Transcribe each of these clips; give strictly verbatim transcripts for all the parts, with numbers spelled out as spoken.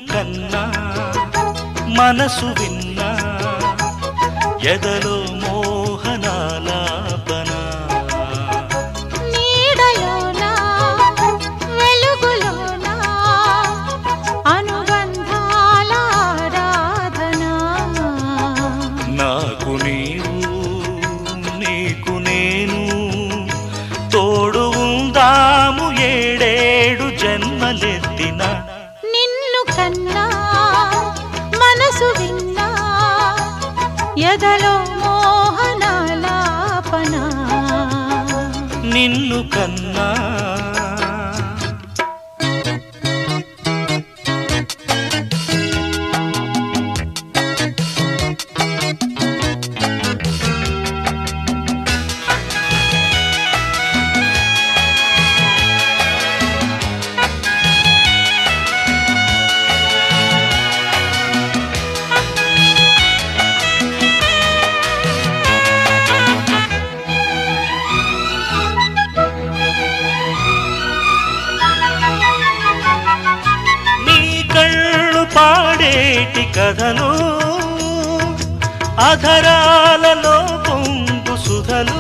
కన్నా మనసు విన్నా ఎదలో మోహనాలాపన నీడలోనా వెలుగులోనా అనుబంధాల ఆరాధన నాకు నీవు నీకు నేను తోడు ఉందాము ఏడేడు జన్మలెత్తిన నిన్ను కన్నా మనసు విన్నా ఎదలో మోహనాలాపన నిన్ను కన్నా పాడేటి కథలు అధరాలలో పొంగు సుధలు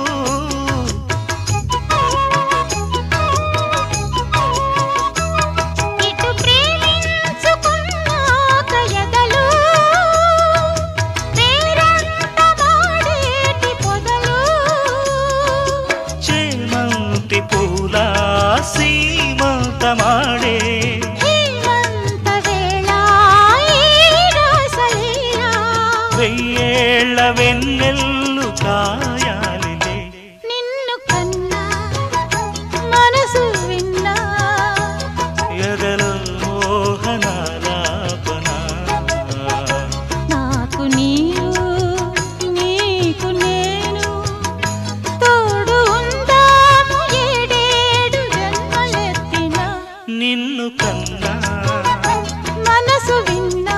ఇటు ప్రేమించుకున్నాక ఎదలు పేరంటమాడేటి పొదలు చేమంతి పూల సీమంతమాడే వెయ్యేళ్ల వెన్నెల్లు కాయాలిలే నిన్ను కన్నా మనసు విన్నా ఎదలో మోహనాలాపన నాకు నీవు నీకు నేను తోడు ఉందాము ఏడేడు జన్మలెత్తిన నిన్ను కన్నా మనసు విన్నా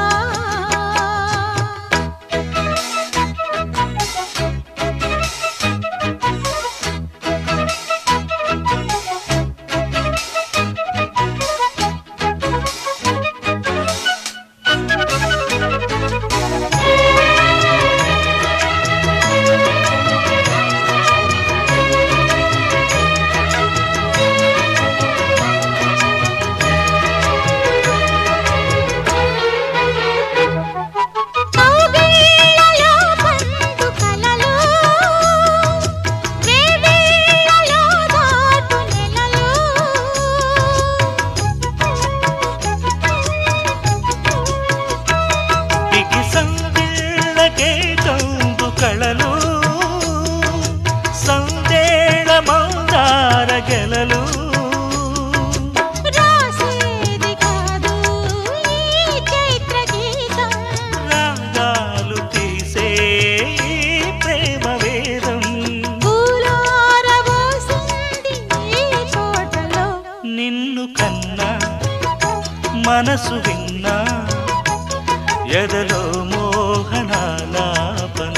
కళలు సందేళ మందార గెలలు రాసేది కాదు ఈ చైత్ర గీతం రాగాలు తీసే ప్రేమ వేదం పూలారబోసింది ఈ తోటలో నిన్ను కన్నా మనసు విన్నా ఎదలో మోహనాలాపన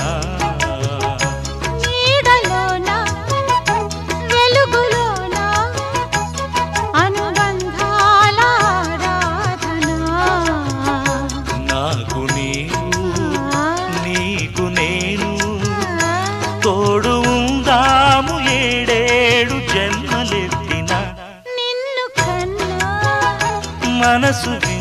నీడలోనా వెలుగులోనా అనుబంధాల ఆరాధన నాకు నీవు నీకు నేను తోడు ఉందాము ఏడేడు జన్మలెత్తిన నిన్ను కన్నా మనసు